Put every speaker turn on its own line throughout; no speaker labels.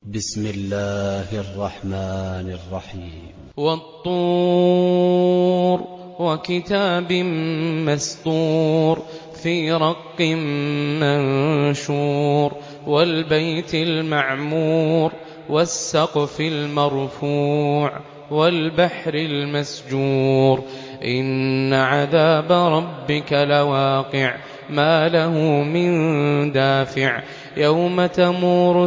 بسم الله الرحمن الرحيم.
والطور وكتاب مسطور في رق منشور والبيت المعمور والسقف المرفوع والبحر المسجور إن عذاب ربك لواقع ما له من دافع يوم تمور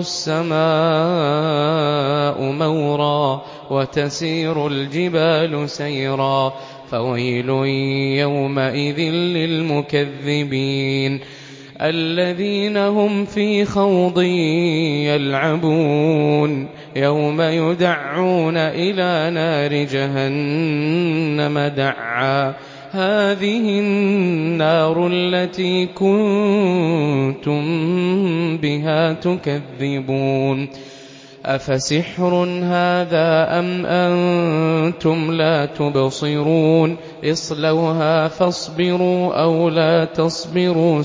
السماء مورا وتسير الجبال سيرا فويل يومئذ للمكذبين الذين هم في خوض يلعبون يوم يدعون إلى نار جهنم دعا هذه النار التي كنتم بها تكذبون أفسحر هذا أم أنتم لا تبصرون اصلوها فاصبروا أو لا تصبروا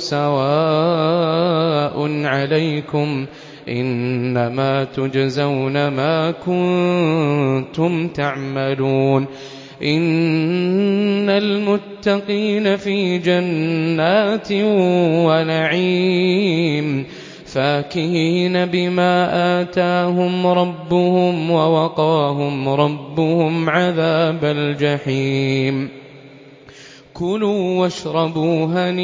سواء عليكم إنما تجزون ما كنتم تعملون إن المتقين في جنات ونعيم فاكهين بما آتاهم ربهم ووقاهم ربهم عذاب الجحيم كلوا واشربوا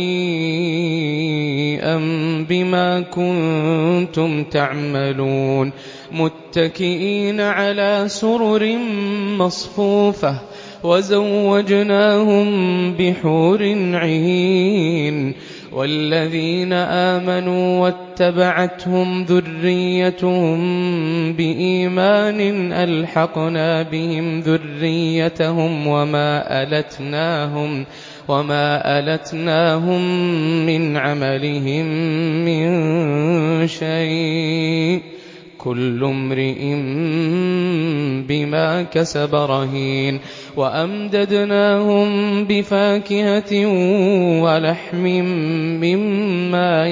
هنيئا بما كنتم تعملون متكئين على سرر مصفوفة وزوجناهم بحور عين والذين آمنوا واتبعتهم ذريتهم بإيمان ألحقنا بهم ذريتهم وما ألتناهم من عملهم من شيء كل امرئ بما كسب رهين وأمددناهم بفاكهة ولحم مما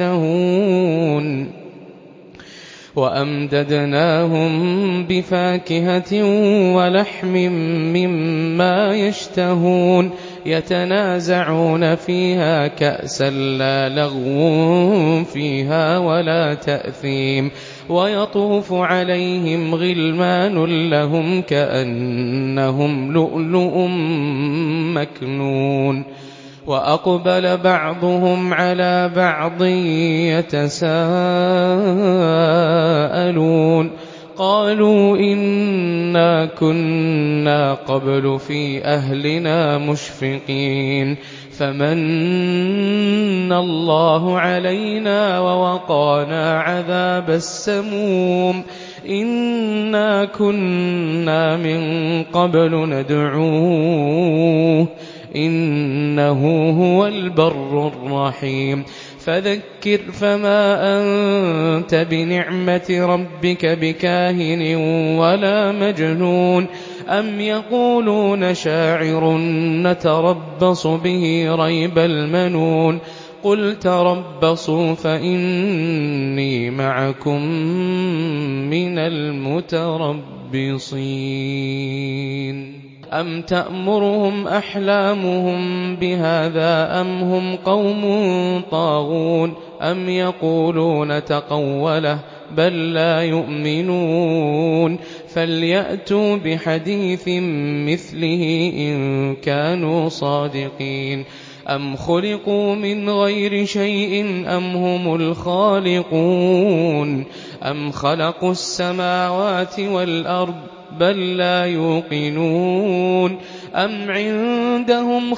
يشتهون يتنازعون فيها كأسا لا لغو فيها ولا تأثيم ويطوف عليهم غلمان لهم كأنهم لؤلؤ مكنون وأقبل بعضهم على بعض يتساءلون قالوا إنا كنا قبل في أهلنا مشفقين فمن الله علينا ووقانا عذاب السموم إنا كنا من قبل ندعوه إنه هو البر الرحيم فذكر فما أنت بنعمة ربك بكاهن ولا مجنون أم يقولون شاعر نتربص به ريب المنون قل تربصوا فإني معكم من المتربصين أم تأمرهم أحلامهم بهذا أم هم قوم طاغون أم يقولون تقوله بل لا يؤمنون فليأتوا بحديث مثله إن كانوا صادقين أم خلقوا من غير شيء أم هم الخالقون أم خلقوا السماوات والأرض بل لا يوقنون أم عندهم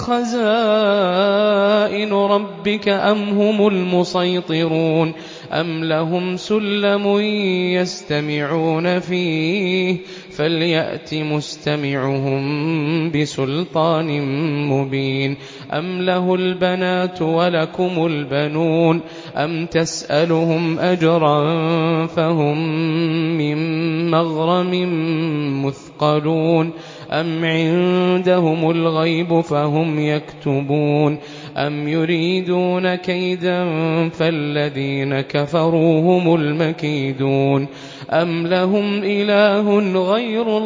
خزائن ربك أم هم المسيطرون أم لهم سلم يستمعون فيه فليأت مستمعهم بسلطان مبين أم له البنات ولكم البنون أم تسألهم أجرا فهم من مغرم مثقلون أم عندهم الغيب فهم يكتبون أم يريدون كيدا فالذين كفروا هم المكيدون أَمْ لَهُمْ إِلَٰهٌ غَيْرُ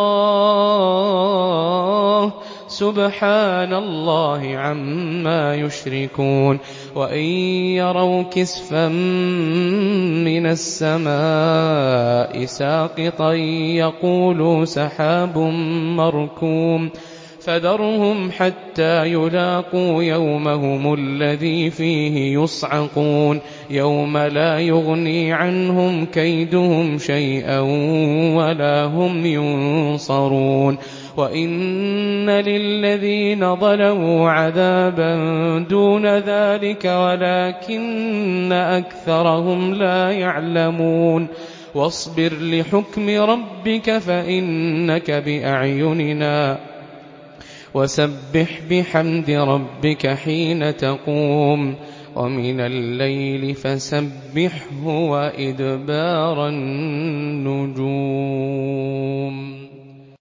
اللَّهِ سُبْحَانَ اللَّهِ عَمَّا يُشْرِكُونَ وَإِن يَرَوْا كِسْفًا مِّنَ السَّمَاءِ سَاقِطًا يَقُولُوا سَحَابٌ مَّرْكُومٌ فَذَرْهُمْ حَتَّىٰ يُلَاقُوا يَوْمَهُمُ الَّذِي فِيهِ يُصْعَقُونَ يَوْمَ لَا يُغْنِي عَنْهُمْ كَيْدُهُمْ شَيْئًا وَلَا هُمْ يُنصَرُونَ وَإِنَّ لِلَّذِينَ ظَلَمُوا عَذَابًا دُونَ ذَٰلِكَ وَلَٰكِنَّ أَكْثَرَهُمْ لَا يَعْلَمُونَ وَاصْبِرْ لِحُكْمِ رَبِّكَ فَإِنَّكَ بِأَعْيُنِنَا وَسَبِّحْ بِحَمْدِ رَبِّكَ حِينَ تَقُومُ وَمِنَ اللَّيْلِ فَسَبِّحْهُ وَإِدْبَارَ النُّجُومِ